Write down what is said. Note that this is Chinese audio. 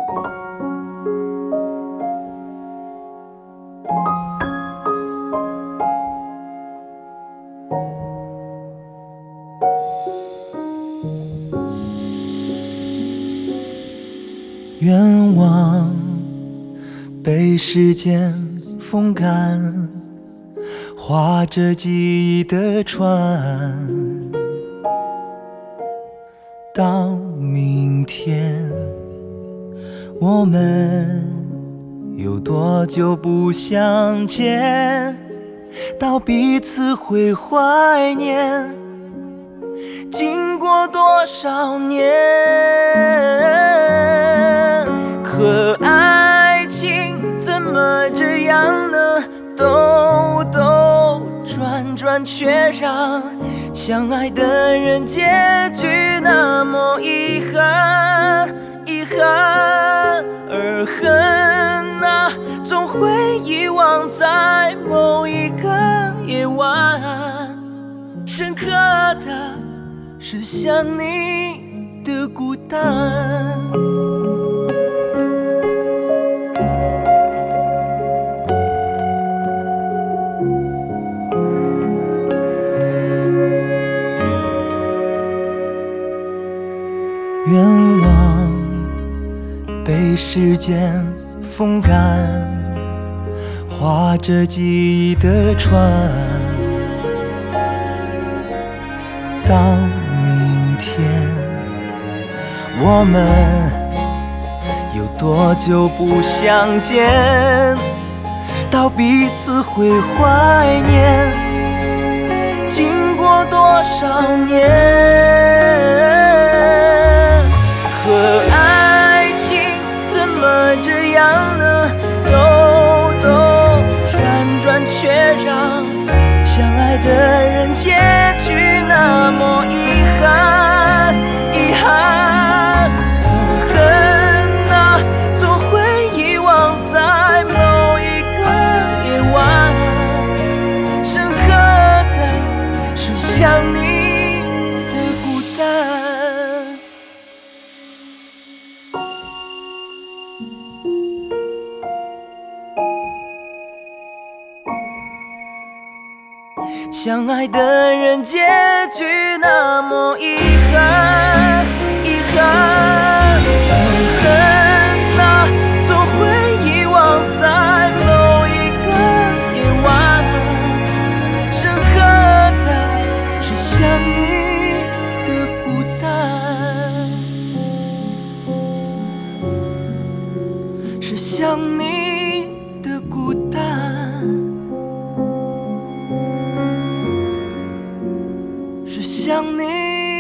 愿望被时间风干，划着记忆的船。到明天，我们有多久不相见？到彼此会怀念，经过多少年？可爱情怎么这样呢？兜兜转转，却让相爱的人结局那么遗憾，遗憾。而恨啊，总会遗忘在某一个夜晚，深刻的是想你的孤单。愿望被时间风干，划着记忆的船。到明天，我们有多久不相见？到彼此会怀念，经过多少年？可爱情怎么这样呢？兜兜转转，却让相爱的人结局那么遗憾，遗憾。而恨啊，总会遗忘在某一个夜晚，深刻的是想你的孤单。相爱的人结局那么遗憾，遗憾。而恨啊，总会遗忘在某一个夜晚，深刻的是想你的孤单，是想你的孤单，是想你。